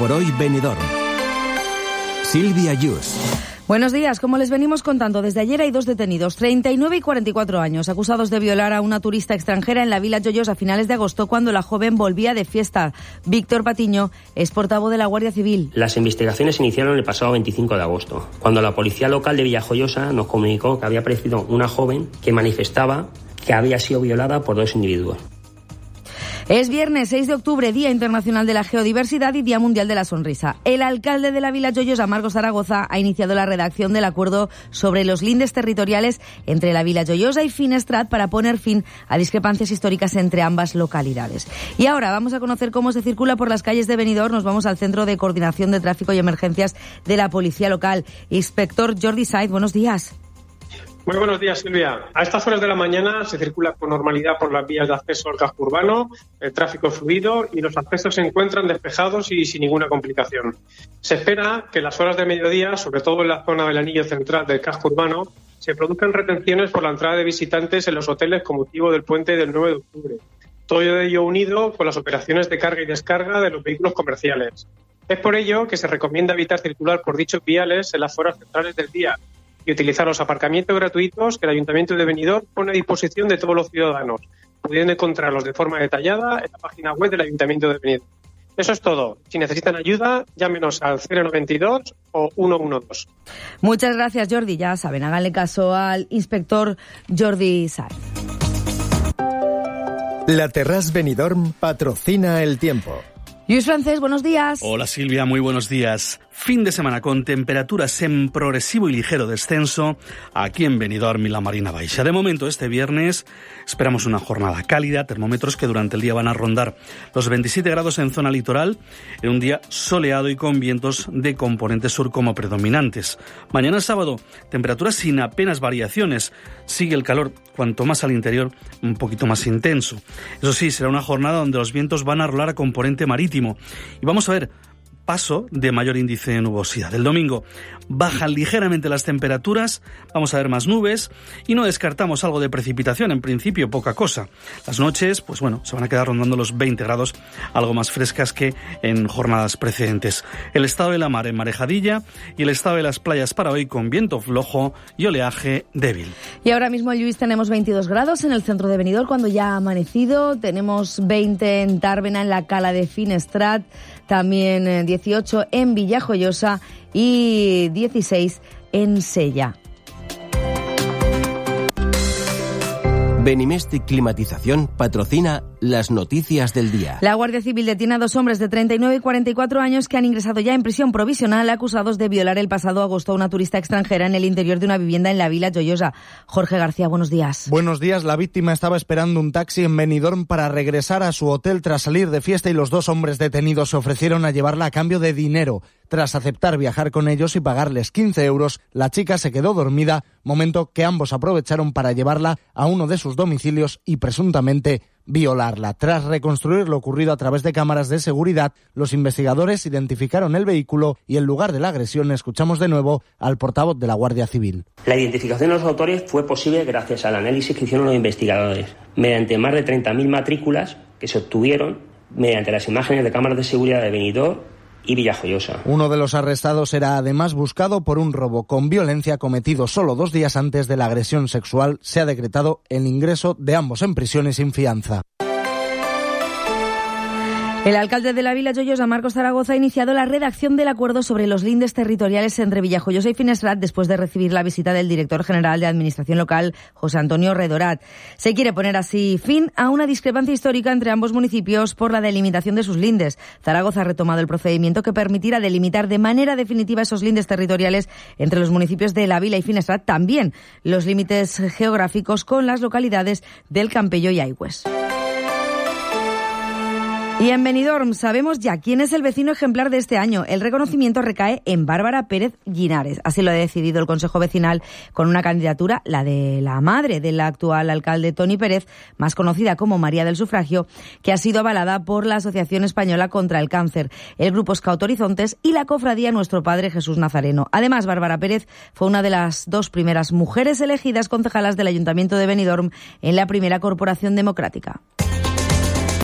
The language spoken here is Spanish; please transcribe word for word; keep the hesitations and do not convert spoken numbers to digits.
por hoy Benidorm. Silvia Yus. Buenos días. Como les venimos contando, desde ayer hay dos detenidos, treinta y nueve y cuarenta y cuatro años, acusados de violar a una turista extranjera en la Vila Joyós a finales de agosto, cuando la joven volvía de fiesta. Víctor Patiño es portavoz de la Guardia Civil. Las investigaciones se iniciaron el pasado veinticinco de agosto, cuando la policía local de Villajoyosa nos comunicó que había aparecido una joven que manifestaba que había sido violada por dos individuos. Es viernes seis de octubre, Día Internacional de la Geodiversidad y Día Mundial de la Sonrisa. El alcalde de la Vila Joyosa, Marcos Zaragoza, ha iniciado la redacción del acuerdo sobre los lindes territoriales entre la Vila Joyosa y Finestrat para poner fin a discrepancias históricas entre ambas localidades. Y ahora vamos a conocer cómo se circula por las calles de Benidorm. Nos vamos al Centro de Coordinación de Tráfico y Emergencias de la Policía Local. Inspector Jordi Saiz, buenos días. Muy buenos días, Silvia. A estas horas de la mañana se circula con normalidad por las vías de acceso al casco urbano, el tráfico es fluido y los accesos se encuentran despejados y sin ninguna complicación. Se espera que en las horas de mediodía, sobre todo en la zona del anillo central del casco urbano, se produzcan retenciones por la entrada de visitantes en los hoteles con motivo del puente del nueve de octubre. Todo ello unido con las operaciones de carga y descarga de los vehículos comerciales. Es por ello que se recomienda evitar circular por dichos viales en las horas centrales del día y utilizar los aparcamientos gratuitos que el Ayuntamiento de Benidorm pone a disposición de todos los ciudadanos, pudiendo encontrarlos de forma detallada en la página web del Ayuntamiento de Benidorm. Eso es todo. Si necesitan ayuda, llámenos al cero noventa y dos o ciento doce. Muchas gracias, Jordi. Ya saben, háganle caso al inspector Jordi Saiz. La Terrasse Benidorm patrocina el tiempo. Luis Francés, buenos días. Hola Silvia, muy buenos días. Fin de semana con temperaturas en progresivo y ligero descenso aquí en Benidorm y la Marina Baixa. De momento, este viernes esperamos una jornada cálida, termómetros que durante el día van a rondar los veintisiete grados en zona litoral, en un día soleado y con vientos de componente sur como predominantes. Mañana sábado, temperaturas sin apenas variaciones. Sigue el calor, cuanto más al interior, un poquito más intenso. Eso sí, será una jornada donde los vientos van a rolar a componente marítimo. Y vamos a ver paso de mayor índice de nubosidad. El domingo bajan ligeramente las temperaturas, vamos a ver más nubes y no descartamos algo de precipitación, en principio poca cosa. Las noches, pues bueno, se van a quedar rondando los veinte grados, algo más frescas que en jornadas precedentes. El estado de la mar en marejadilla y el estado de las playas para hoy con viento flojo y oleaje débil. Y ahora mismo, Luis, tenemos veintidós grados en el centro de Benidorm cuando ya ha amanecido, tenemos veinte en Tàrbena, en la cala de Finestrat, también dieciocho en Villajoyosa y dieciséis en Sella. Benimestic Climatización patrocina las noticias del día. La Guardia Civil detiene a dos hombres de treinta y nueve y cuarenta y cuatro años que han ingresado ya en prisión provisional acusados de violar el pasado agosto a una turista extranjera en el interior de una vivienda en la Vila Joyosa. Jorge García, buenos días. Buenos días. La víctima estaba esperando un taxi en Benidorm para regresar a su hotel tras salir de fiesta y los dos hombres detenidos se ofrecieron a llevarla a cambio de dinero. Tras aceptar viajar con ellos y pagarles quince euros, la chica se quedó dormida, momento que ambos aprovecharon para llevarla a uno de sus domicilios y presuntamente violarla. Tras reconstruir lo ocurrido a través de cámaras de seguridad, los investigadores identificaron el vehículo y el lugar de la agresión. Escuchamos de nuevo al portavoz de la Guardia Civil. La identificación de los autores fue posible gracias al análisis que hicieron los investigadores, mediante más de treinta mil matrículas que se obtuvieron mediante las imágenes de cámaras de seguridad de Benidorm y Villajoyosa. Uno de los arrestados era además buscado por un robo con violencia cometido solo dos días antes de la agresión sexual. Se ha decretado el ingreso de ambos en prisión y sin fianza. El alcalde de la Vila Joyosa, Marcos Zaragoza, ha iniciado la redacción del acuerdo sobre los lindes territoriales entre Villajoyosa y Finestrat después de recibir la visita del director general de Administración Local, José Antonio Redorat. Se quiere poner así fin a una discrepancia histórica entre ambos municipios por la delimitación de sus lindes. Zaragoza ha retomado el procedimiento que permitirá delimitar de manera definitiva esos lindes territoriales entre los municipios de la Vila y Finestrat, también los límites geográficos con las localidades del Campello y Aigües. Y en Benidorm sabemos ya quién es el vecino ejemplar de este año. El reconocimiento recae en Bárbara Pérez Llinares. Así lo ha decidido el Consejo Vecinal con una candidatura, la de la madre del actual alcalde Toni Pérez, más conocida como María del Sufragio, que ha sido avalada por la Asociación Española contra el Cáncer, el Grupo Scout Horizontes y la Cofradía Nuestro Padre Jesús Nazareno. Además, Bárbara Pérez fue una de las dos primeras mujeres elegidas concejalas del Ayuntamiento de Benidorm en la primera corporación democrática.